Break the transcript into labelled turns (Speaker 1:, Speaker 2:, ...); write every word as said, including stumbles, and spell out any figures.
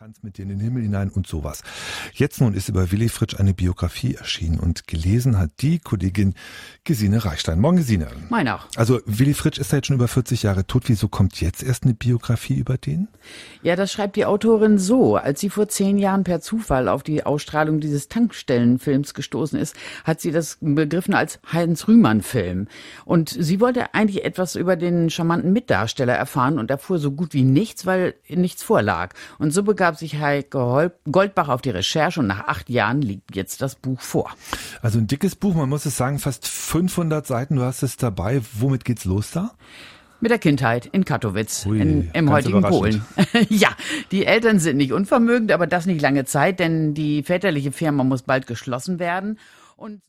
Speaker 1: Tanz mit dir in den Himmel hinein und sowas. Jetzt nun ist über Willy Fritsch eine Biografie erschienen und gelesen hat die Kollegin Gesine Reichstein. Morgen, Gesine.
Speaker 2: Moin auch.
Speaker 1: Also Willy Fritsch ist ja jetzt schon über vierzig Jahre tot. Wieso kommt jetzt erst eine Biografie über den?
Speaker 2: Ja, das schreibt die Autorin so. Als sie vor zehn Jahren per Zufall auf die Ausstrahlung dieses Tankstellenfilms gestoßen ist, hat sie das begriffen als Heinz-Rühmann-Film. Und sie wollte eigentlich etwas über den charmanten Mitdarsteller erfahren und erfuhr so gut wie nichts, weil nichts vorlag. Und so begab sich Heike Goldbach auf die Recherche und nach acht Jahren liegt jetzt das Buch vor.
Speaker 1: Also ein dickes Buch, man muss es sagen, fast fünfhundert Seiten, du hast es dabei. Womit geht's los da?
Speaker 2: Mit der Kindheit in Katowice,
Speaker 1: Ui,
Speaker 2: in, im heutigen Polen. Ja, die Eltern sind nicht unvermögend, aber das nicht lange Zeit, denn die väterliche Firma muss bald geschlossen werden. Und